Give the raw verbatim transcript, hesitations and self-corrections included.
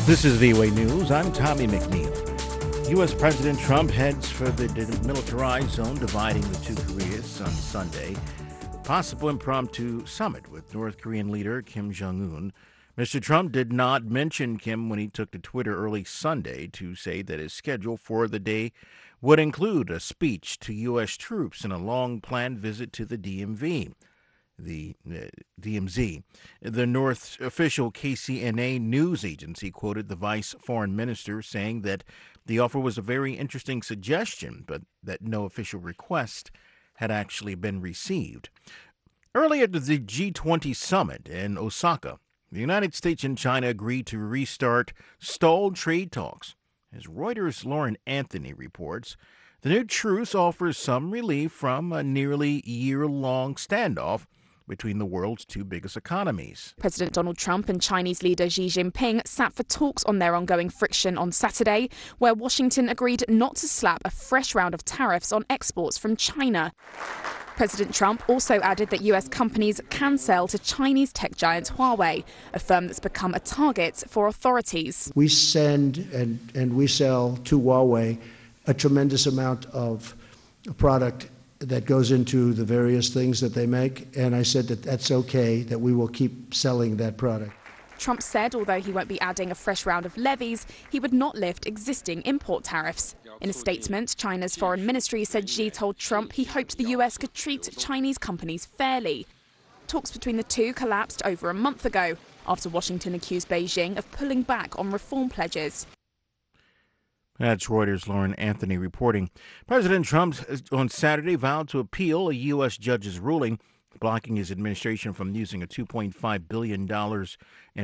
This is V O A News. I'm Tommy McNeil. U S. President Trump heads for the demilitarized zone dividing the two Koreas on Sunday. Possible impromptu summit with North Korean leader Kim Jong-un. Mister Trump did not mention Kim when he took to Twitter early Sunday to say that his schedule for the day would include a speech to U S troops and a long-planned visit to the D M V. The uh, D M Z. The North official K C N A news agency quoted the vice foreign minister saying that the offer was a very interesting suggestion, but that no official request had actually been received. Earlier at the G twenty summit in Osaka, the United States and China agreed to restart stalled trade talks. As Reuters' Lauren Anthony reports, the new truce offers some relief from a nearly year-long standoff between the world's two biggest economies. President Donald Trump and Chinese leader Xi Jinping sat for talks on their ongoing friction on Saturday, where Washington agreed not to slap a fresh round of tariffs on exports from China. President Trump also added that U S companies can sell to Chinese tech giant Huawei, a firm that's become a target for authorities. We send and, and we sell to Huawei a tremendous amount of product that goes into the various things that they make, and I said that that's okay, that we will keep selling that product. Trump said although he won't be adding a fresh round of levies, he would not lift existing import tariffs. In a statement, China's foreign ministry said Xi told Trump he hoped the U S could treat Chinese companies fairly. Talks between the two collapsed over a month ago after Washington accused Beijing of pulling back on reform pledges. That's Reuters' Lauren Anthony reporting. President Trump on Saturday vowed to appeal a U S judge's ruling blocking his administration from using a two point five billion dollars in